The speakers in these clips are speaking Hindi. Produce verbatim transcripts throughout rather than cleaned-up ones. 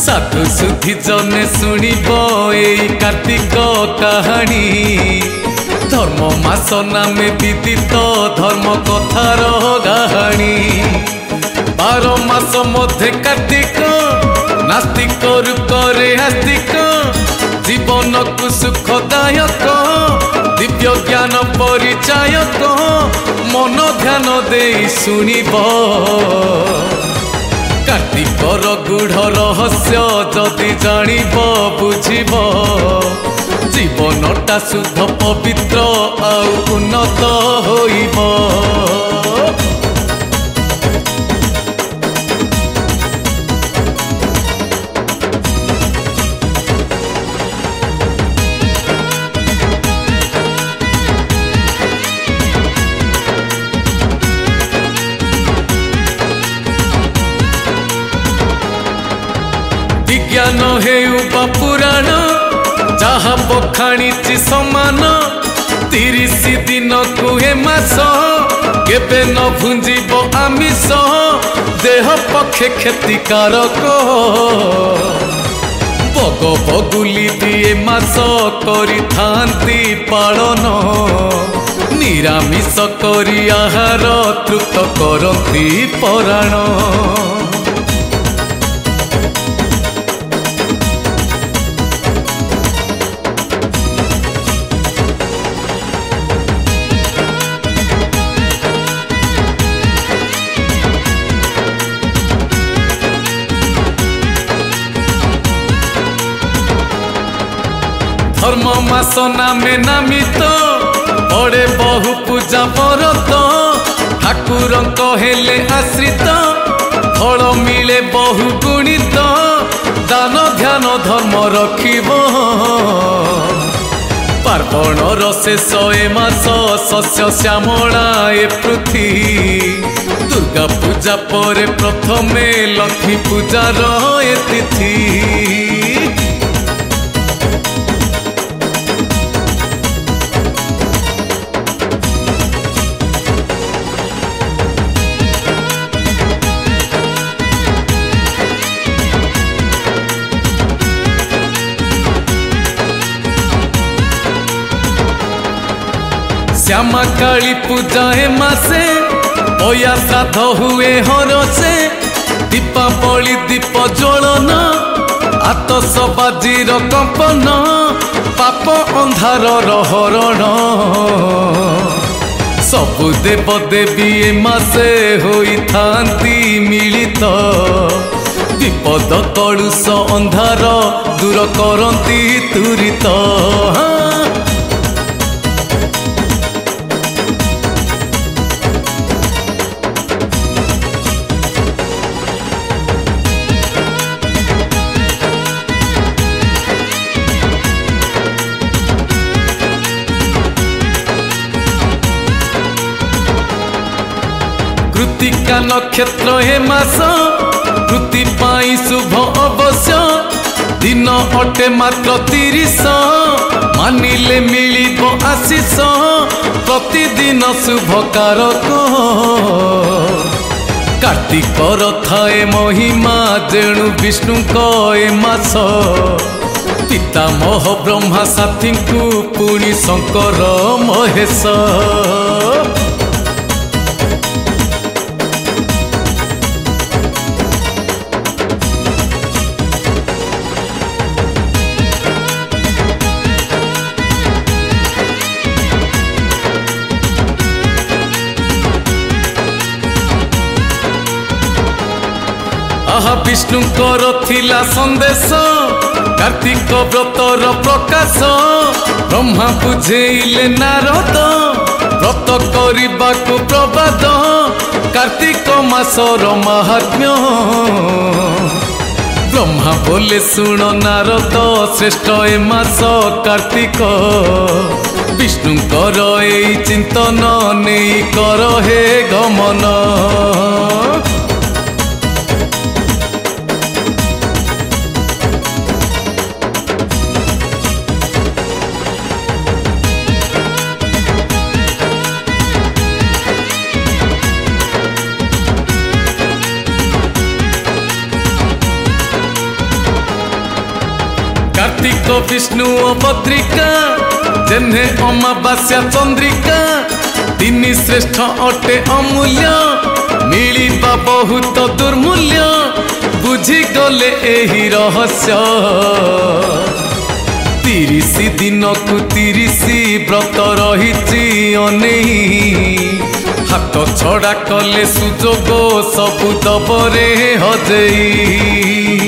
साधु सुधी जने शुणिब एई कार्तिक कहानी धर्म मास नामे विदित धर्म कथार कहानी बार मास मध्य कार्तिक नास्तिक रूपरे आस्तिक जीवन को सुखदायक दिव्य ज्ञान परिचायक मन ध्यान दे शुणिब कार्तिकर गूढ़ रहस्य जदि जानिब बुझिब जीवनटा शुद्ध पवित्र आउ उन्नत होइब। विज्ञान हेउ बा पुराण जहाँ बखाणी समान तीस दिन को हे मास केबे न भुंजीब आमिष देह पक्षे क्षतिकारक बग बगुली दिए मास करि थांती पालन निरामिष करी आहार तृप्त करती पराण। धर्म मास नामे नामित बड़े बहु पूजा व्रत ठाकुर हेले आश्रित फल मिले बहु गुणित दान ध्यान धर्म रखिब पार्वण शेष ए मास शस्य श्यामला ए पृथ्वी दुर्गा पूजा पर प्रथमे लक्ष्मी पूजा रहे तिथि। श्यामा काली पूजा ए मासे बया श्राद्ध हुए हरसे दीपावली दीप ज्वलन आतसबाजीर कंपन पाप अंधार हरण सबु देव देवी ए मासे होई थांती मिलित विपद कलुष अंधार दूर करती तुरित। कृतिका नक्षत्र हे मास कृति पाई शुभ अवश्य दिन अटे मात्र तीस मानिले मिलिब आशीष प्रतिदिन शुभ कारक कार्तिकर थाए महिमा जेणु विष्णु ए मास पितामह ब्रह्मा साथी को पुणी शंकर महेश। आहा विष्णुकर थिला संदेश कार्तिक व्रतर प्रकाश ब्रह्मा बुझेइले नारद व्रत करबाकु प्रबाद कार्तिक मासर महात्म्य ब्रह्मा बोले सुन नारद श्रेष्ठ ए मास कार्तिक विष्णुकर ए चिंतन नहीं कर हे गमन। कार्तिक विष्णु भद्रिका जेने अमावास्या चंद्रिका तीन श्रेष्ठ अटे अमूल्य मिलिबा बहुत दुर्मूल्य बुझी गले एही रहस्य तीस दिन को तीस व्रत रही अनेई हाथ छड़ा कले सुजोग सबु दबरे हजेई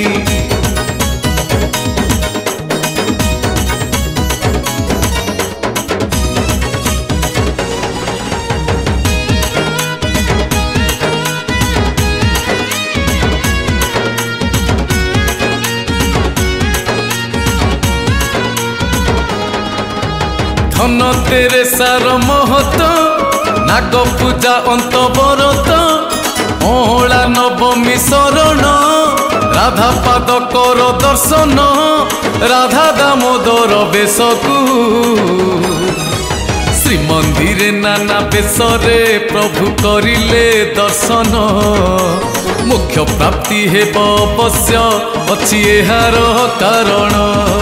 धन तेरे सार महत नाग पूजा अंत बरत अहला नवमी शरण राधा पाद कर दर्शन राधा दामोदर बेशकू श्रीमंदिर नाना बेशरे प्रभु करिले दर्शन मोक्ष प्राप्ति हेब अवश्य अछि एहार कारण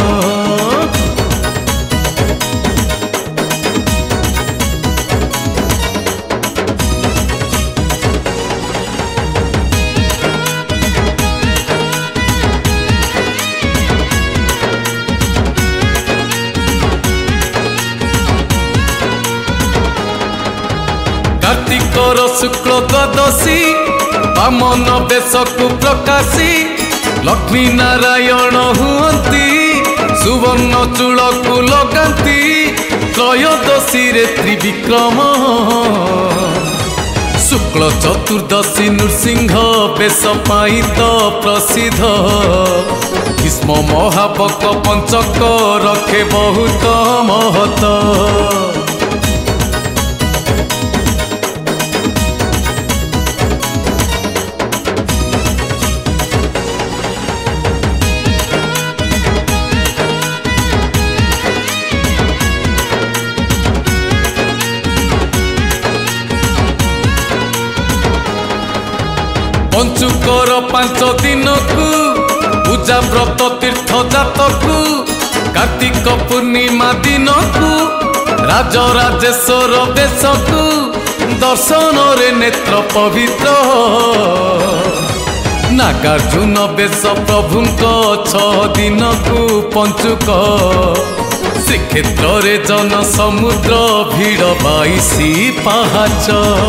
कार्तिकर शुक्ल द्वादशी बामन बेशकु प्रकाशी लक्ष्मी नारायण हुअंती सुवर्ण चूल को लगाती त्रयोदशी रे त्रिविक्रम शुक्ल चतुर्दशी नृसिंह बेश पाई तो प्रसिद्ध भीष्म महापक पंचक रखे बहुत महत पंचुकर पांच दिन को पूजा व्रत तीर्थ जातकू कार्तिक पूर्णिमा दिन को राजराजेश्वर बेशकू दर्शन रे नेत्र पवित्र नागार्जुन बेश प्रभुंक छह दिन को पंचुक श्रीक्षेत्र रे जन समुद्र भीड़ बाईसी पाहाच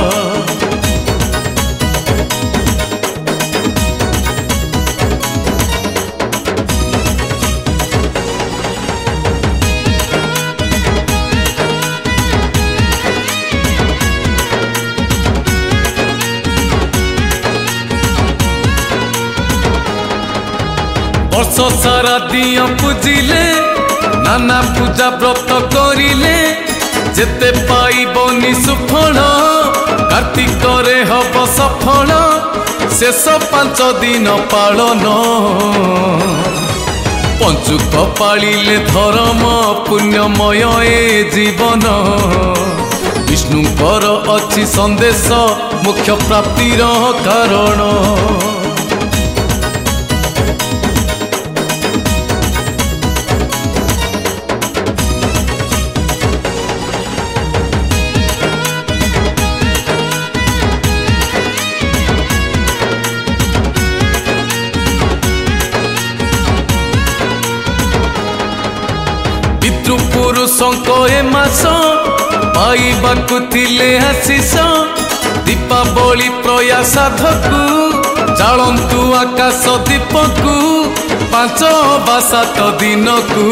वर्ष सारा दिया पूजिले नाना पूजा व्रत करिले जेते पाइबनी सुफल कार्तिक रे हब सफल शेष पांच दिन पालन पंचुक पालिले धर्म पुण्यमय ए जीवन विष्णुकर अच्छी संदेश मुख्य प्राप्तिर कारण पुरुषों ए मास पाइबाकु थिले आशीष दीपावली प्रया साधकू जालंतु आकाश दीपकू पांच बा सात दिन को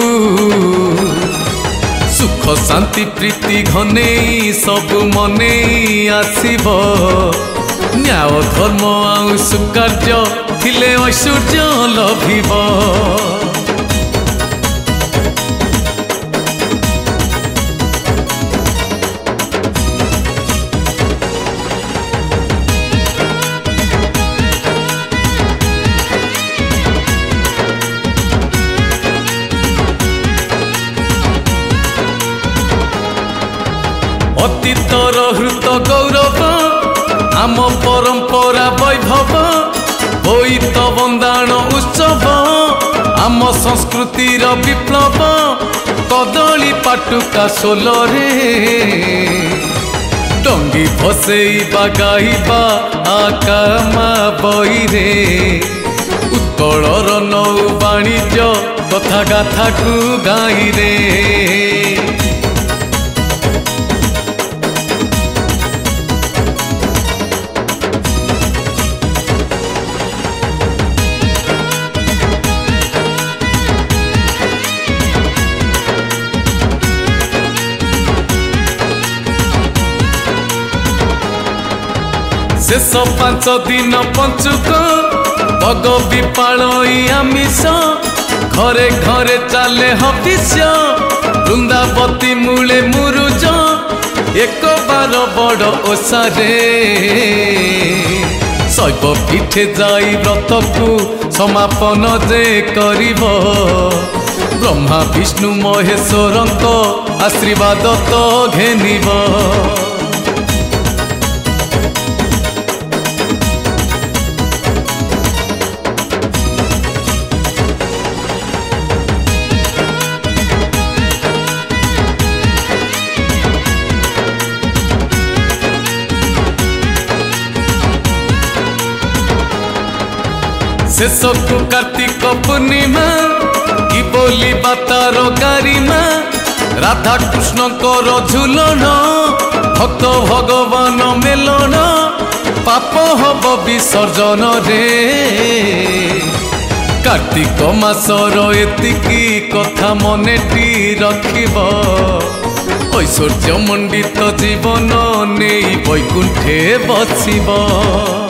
सुख शांति प्रीति घने सब मने आसीब न्याय धर्म आउ सुकार्य थिले ऐश्वर्य लभिब अतीतर हृत गौरव आम परंपरा वैभव होइत बंदाण उत्सव आम संस्कृतिर विप्लव कदली पाटुका सोलरे डंगी भसेइबा गाइबा आकामा बईरे उत्कलर नौ वाणिज्य कथा गाथा को गाइरे शेष पांच दिन पंचुक भग विपालई आमिष घरे घरे चले हबिष वृंदावती मूले मुरुज एक बार बड़ ओसारे शैव पीठे जाई व्रत को समापन जे करिब ब्रह्मा विष्णु महेश्वरंक आशीर्वाद तो घेनिब शेष को कार्तिक पूर्णिमा की बोली बातार गारिमा राधा कृष्ण कर झुलन भक्त भगवान मेलन पाप हब विसर्जन रे कार्तिक मासर एतिकी कथा मनेटी रखिब ऐश्वर्य मंडित जीवन नहीं वैकुंठे बसिब।